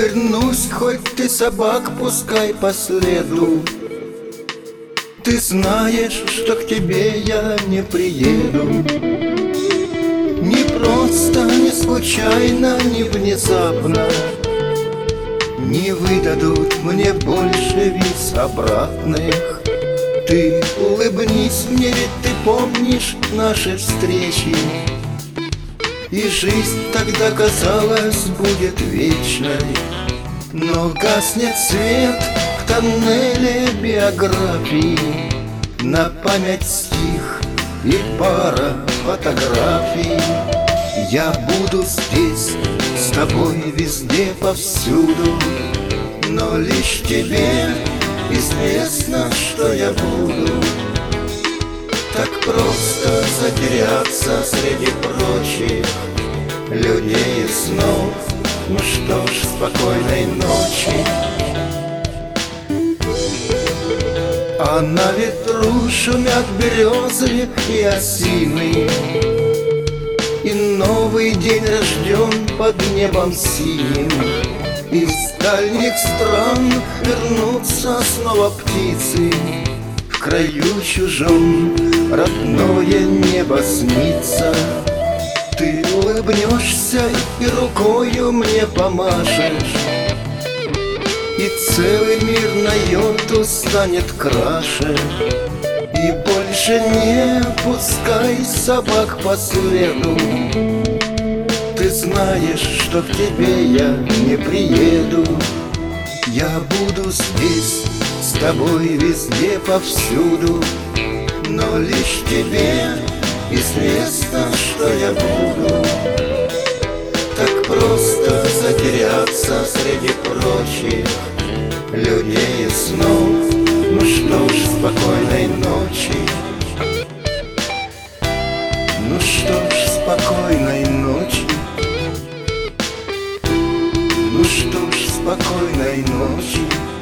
вернусь, хоть ты собак пускай по следу. Ты знаешь, что к тебе я не приеду. Не просто, не случайно, не внезапно. Не выдадут мне больше виз обратных. Ты улыбнись мне, ведь ты помнишь наши встречи. И жизнь тогда, казалось, будет вечной. Но гаснет свет в тоннеле биографии. На память стих и пара фотографий. Я буду здесь с тобой везде, повсюду. Но лишь тебе известно, что я буду. Так просто затеряться среди прочих людей и снов. Ну что ж, спокойной ночи. А на ветру шумят березы и осины, и новый день рожден под небом синим. Из дальних стран вернутся снова птицы. В краю чужом родное небо снится. Ты улыбнешься и рукою мне помашешь, и целый мир на йоту станет краше. И больше не пускай собак по следу. Ты знаешь, что к тебе я не приеду. Я буду здесь с тобой везде, повсюду. Но лишь тебе известно, что я буду. Так просто затеряться среди прочих людей и снов. Ну что ж, спокойной ночи. Ну что ж, спокойной ночи. Ну что ж, спокойной ночи.